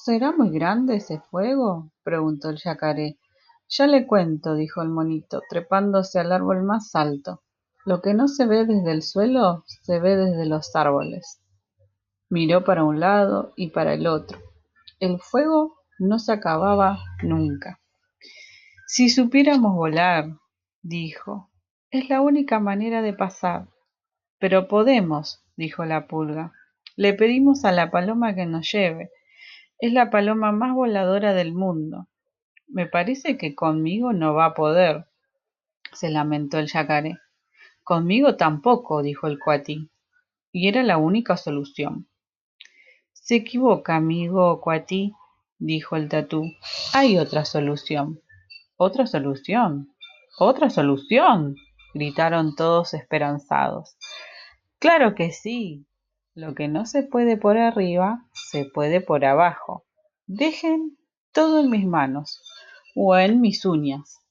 ¿Será muy grande ese fuego? Preguntó el yacaré. Ya le cuento, dijo el monito, trepándose al árbol más alto. Lo que no se ve desde el suelo, se ve desde los árboles. Miró para un lado y para el otro. El fuego no se acababa nunca. Si supiéramos volar, dijo, es la única manera de pasar. Pero podemos, dijo la pulga. Le pedimos a la paloma que nos lleve. Es la paloma más voladora del mundo. Me parece que conmigo no va a poder, se lamentó el yacaré. Conmigo tampoco, dijo el cuatí, y era la única solución. Se equivoca, amigo cuatí, dijo el tatú. Hay otra solución. ¿Otra solución? ¿Otra solución? Gritaron todos esperanzados. Claro que sí. Lo que no se puede por arriba, se puede por abajo. Dejen todo en mis manos o en mis uñas.